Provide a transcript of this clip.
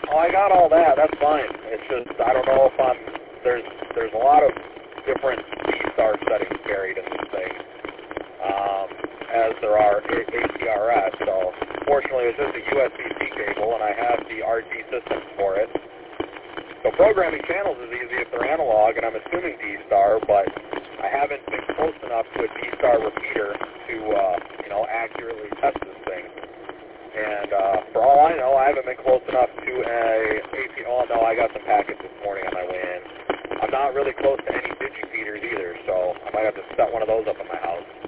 Oh, I got all that. That's fine. It's just I don't know if there's a lot of different D-Star settings buried in this thing, as there are ATRS. So fortunately, it's just a USB-C cable, and I have the RG systems for it. So programming channels is easy if they're analog, and I'm assuming D-Star, but I haven't been close enough to a D-Star repeater to accurately test this thing. And for all I know, I haven't been close enough to oh no, I got some packets this morning on my way in. I'm not really close to any digi feeders either, so I might have to set one of those up in my house.